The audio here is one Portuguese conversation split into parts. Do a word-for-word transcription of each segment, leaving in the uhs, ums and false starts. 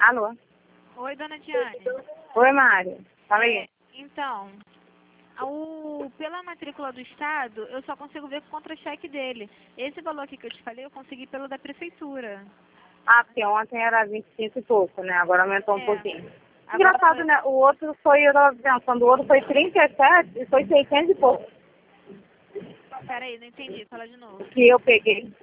Alô? Oi, dona Diane. Oi, Mário. Fala aí. É, então, o, pela matrícula do Estado, eu só consigo ver com o contra-cheque dele. Esse valor aqui que eu te falei, eu consegui pelo da Prefeitura. Ah, porque ontem era vinte e cinco e pouco, né? Agora aumentou um É. pouquinho. Agora Engraçado, foi... né? O outro foi, eu tava pensando, o outro foi trinta e sete e foi seiscentos e pouco. Peraí, não entendi. Fala de novo. O que eu peguei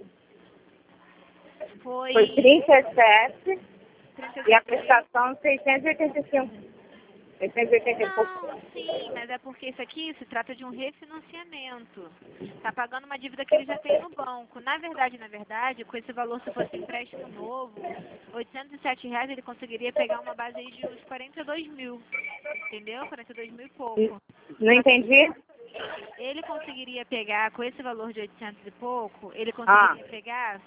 Foi... foi trinta e sete trinta e e a sete mil? prestação seiscentos e oitenta e cinco. seiscentos e oitenta e pouco. Não, sim, mas é porque isso aqui se trata de um refinanciamento. Tá pagando uma dívida que ele já tem no banco. Na verdade, na verdade, com esse valor, se fosse empréstimo novo, oitocentos e sete reais, ele conseguiria pegar uma base aí de uns quarenta e dois mil. Entendeu? quarenta e dois mil e pouco. Não entendi? Ele conseguiria pegar, com esse valor de oitocentos e pouco, ele Ah, conseguiria pegar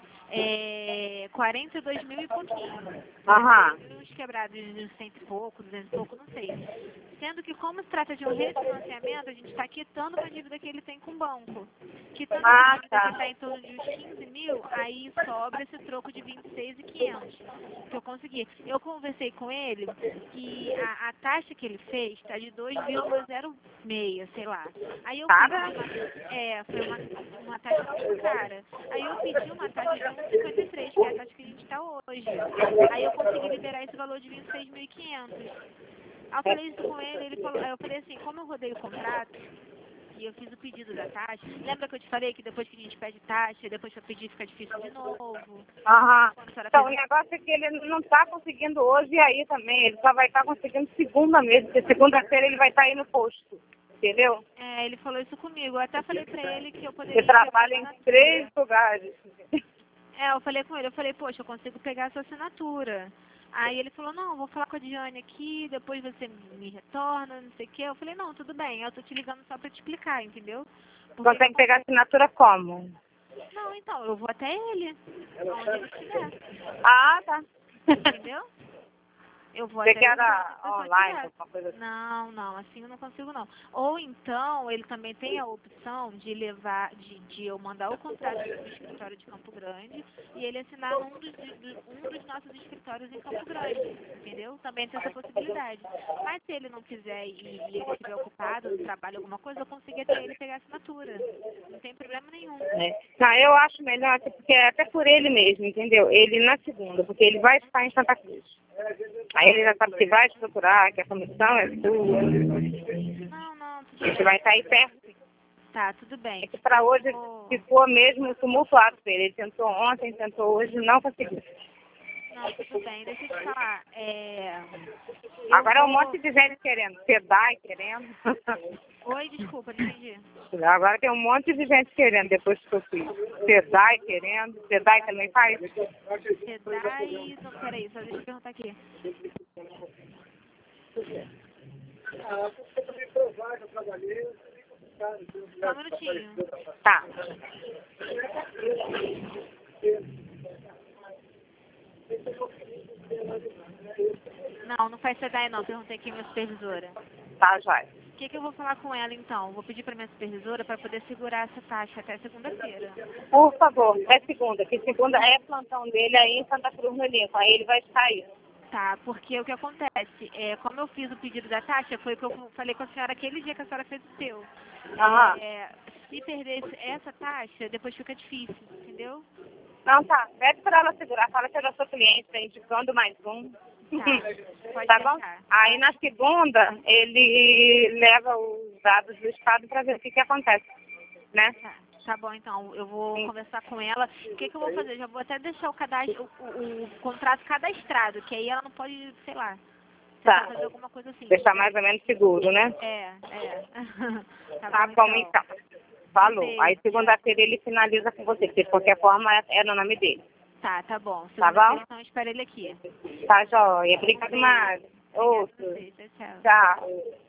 é, quarenta e dois mil e pouquinho. aham. Uns quebrados de cento e pouco, duzentos e pouco, não sei. Sendo que, como se trata de um refinanciamento, a gente está quitando uma dívida que ele tem com o banco. Quitando essa Ah, dívida que tá. está em torno de uns quinze mil, aí sobra esse troco de vinte e seis mil e quinhentos que eu consegui. Eu conversei com ele e a, a taxa que ele fez está de dois vírgula zero seis, sei lá. Aí eu pedi Cara? uma, é, foi uma, uma taxa muito cara. Aí eu pedi uma taxa de um vírgula cinquenta e três, que é a taxa que a gente está hoje. Aí eu consegui liberar esse valor de vinte e seis mil e quinhentos. Aí eu falei isso com ele, ele falou, aí eu falei assim, como eu rodei o contrato e eu fiz o pedido da taxa, lembra que eu te falei que depois que a gente pede taxa, depois para pedir fica difícil de novo? Aham. Quando a senhora Então, o fez... negócio é que ele não está conseguindo hoje e aí também. Ele só vai estar conseguindo segunda mesmo, porque segunda-feira ele vai estar aí no posto. Entendeu? É, ele falou isso comigo. Eu até falei pra ele que eu Você poderia pegar a trabalha em três assinatura. lugares. É, eu falei com ele, eu falei, poxa, eu consigo pegar a sua assinatura. Aí ele falou, não, eu vou falar com a Diane aqui, depois você me retorna, não sei o quê. Eu falei, não, tudo bem, eu tô te ligando só pra te explicar, entendeu? Porque Consegue pegar assinatura como? não, então, eu vou até ele, aonde ele estiver, Ah, tá. entendeu? Eu vou Você até quer ele onde a era pessoa online, estiver. alguma coisa assim? Não, não, assim eu não consigo não. Ou então, ele também tem a opção de levar, de, de eu mandar o contrato do escritório de Campo Grande e ele assinar num dos, do- um dos nossos escritórios em Campo Grande, entendeu? Também tem essa possibilidade. Mas se ele não quiser e, e ele estiver ocupado no trabalho, alguma coisa, eu consigo até ele pegar a assinatura. Não tem problema nenhum. É. Não, eu acho melhor, assim, porque é até por ele mesmo, entendeu? Ele na segunda, porque ele vai estar em Santa Cruz. Aí ele já sabe que vai te procurar, que a comissão é sua. Não, não, tudo A gente bem. vai estar aí perto. Tá, tudo bem. É que para hoje Vou- ficou mesmo tumultuado para ele. Ele tentou ontem, tentou hoje, não conseguiu. Não, tudo bem. Deixa eu te falar. É... Eu Agora é um vou... monte de gente querendo. Sedai querendo. Oi, desculpa, não entendi. Agora tem um monte de gente querendo depois que eu fiz. Sedai querendo. Sedai também faz? Sedai... Não, peraí, só deixa eu perguntar aqui. Só um minutinho. Tá. Não, não faz Sedai não. Perguntei aqui a minha supervisora. Tá, joia. O que, que eu vou falar com ela então? Vou pedir para minha supervisora para poder segurar essa taxa até segunda-feira. Por favor, é segunda, que segunda é plantão dele aí em Santa Cruz no Limpo. Aí ele vai estar aí. Tá, porque o que acontece, é, como eu fiz o pedido da taxa, foi o que eu falei com a senhora aquele dia que a senhora fez o seu. Aham. É, se perder esse- essa taxa, depois fica difícil, entendeu? Não, tá. Pede pra ela segurar. Fala que é da sua cliente, tá indicando mais um. Tá, pode Tá bom? deixar. Aí na segunda ele leva os dados do estado para ver o que que acontece, né? Tá, tá bom então, eu vou Sim. conversar com ela. O que, que eu vou fazer? Já vou até deixar o, cadastro, o, o- o contrato cadastrado, que aí ela não pode, sei lá, tentar Tá. fazer alguma coisa assim. Deixar mais ou menos seguro, né? É, é. tá, Tá bom bom, então. então. Falou. Beijo, Aí segunda-feira ele finaliza com você, porque de qualquer forma é, é no nome dele. Tá, tá bom. Tá Segunda-feira bom? então eu espero ele aqui. Tá, joia. Um Obrigado, beijo. Mário. Obrigada a Outro. você. Tchau, tchau. Tchau.